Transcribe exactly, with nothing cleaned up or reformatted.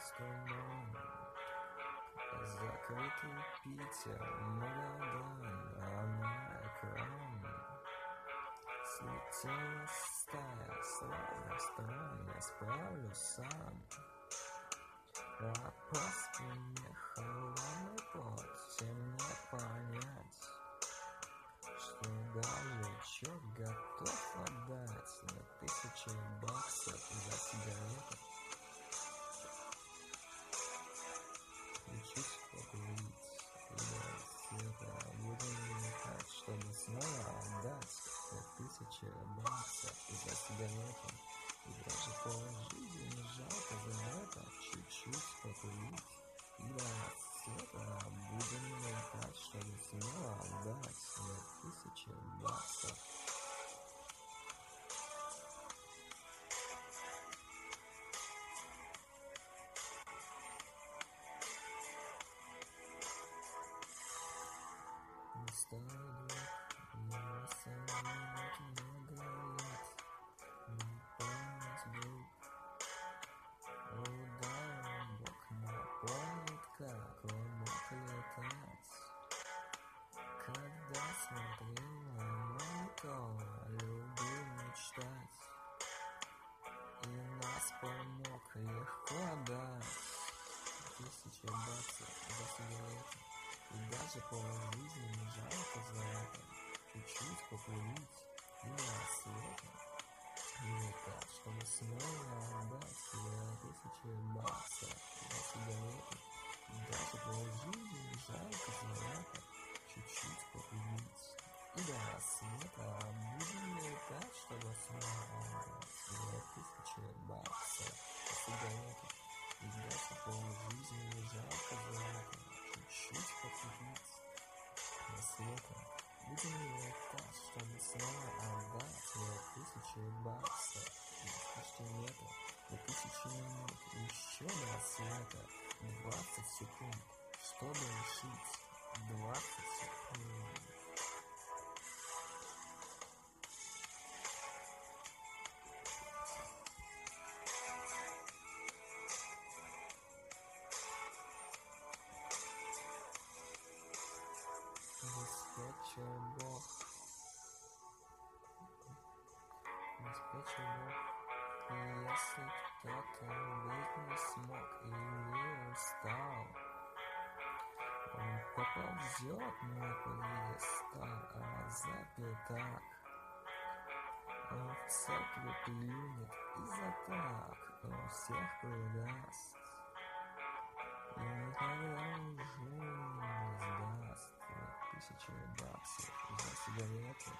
туман, закрытый Питер, Магадан, а на экран слетела стая славных стран. Я справлюсь сам. А по спине холодный пот, всем не понять, что даже черт готов отдать на тысячи баксов за сигарету. Учусь покурить, и света будем летать, чтобы снова отдать на тысячи баксов за сигарету. И даже полжизни не жалко за это, чуть-чуть покурить. И до рассвета будем летать, чтобы снова отдать на тысячи баксов. Не старый друг, его самолет много лет, не помнить друг. Удар в бок напомнит, как он мог летать, когда смотрел на монитор, любил мечтать. И нас помог легко дать тысячи баксов за сигарету. И даже полжизни не жалко за это, чуть-чуть покурить и до рассвета летать, чтобы снова отдать две тысячи баксов за сигарету. И даже полжизни не жалко за это, чуть-чуть покурить и до рассвета будем летать, чтобы снова отдать две тысячи баксов за сигарету. И даже полжизни не жалко за это, чуть-чуть покурить до рассвета будем летать, чтобы снова отдать две тысячи баксов. Почти нету, две тысячи минут, еще до рассвета двадцать секунд, чтобы решить двадцать секунд. Диспетчер Бог, диспетчер Бог. И если кто-то быть не смог или устал, он поползет на пьедестал, а запил так. Он в церкви плюнет и за так он всех предаст. И никогда уже не сдаст тысячи баксов за сигарету.